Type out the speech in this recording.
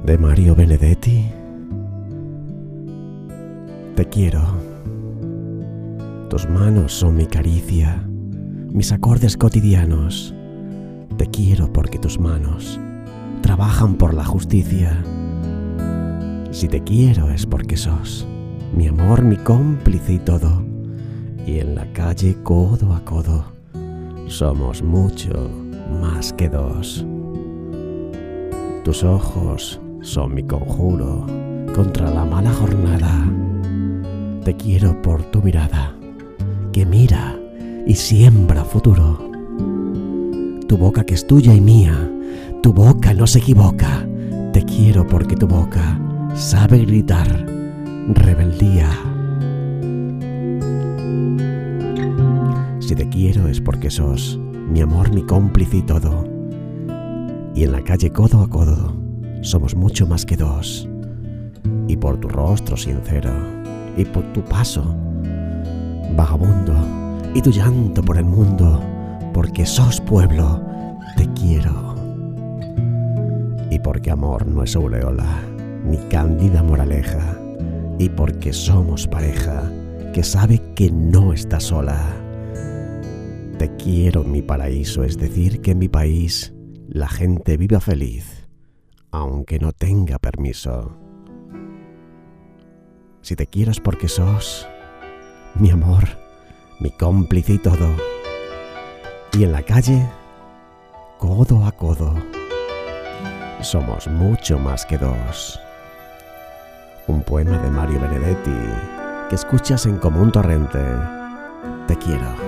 de Mario Benedetti. Te quiero. Tus manos son mi caricia, mis acordes cotidianos. Te quiero porque tus manos trabajan por la justicia. Si te quiero es porque sos mi amor, mi cómplice y todo. Y en la calle codo a codo somos mucho más que dos. Tus ojos son mi conjuro contra la mala jornada. Te quiero por tu mirada que mira y siembra futuro. Tu boca que es tuya y mía, tu boca no se equivoca. Te quiero porque tu boca sabe gritar rebeldía. Si te quiero es porque sos mi amor, mi cómplice y todo. Y en la calle codo a codo somos mucho más que dos. Y por tu rostro sincero, y por tu paso vagabundo, y tu llanto por el mundo, porque sos pueblo, te quiero. Y porque amor no es aureola, ni cándida moraleja, y porque somos pareja que sabe que no está sola. Te quiero en mi paraíso, es decir, que en mi país la gente viva feliz, aunque no tenga permiso. Si te quiero es porque sos mi amor, mi cómplice y todo. Y en la calle, codo a codo, somos mucho más que dos. Un poema de Mario Benedetti que escuchas en Como un torrente. Te quiero.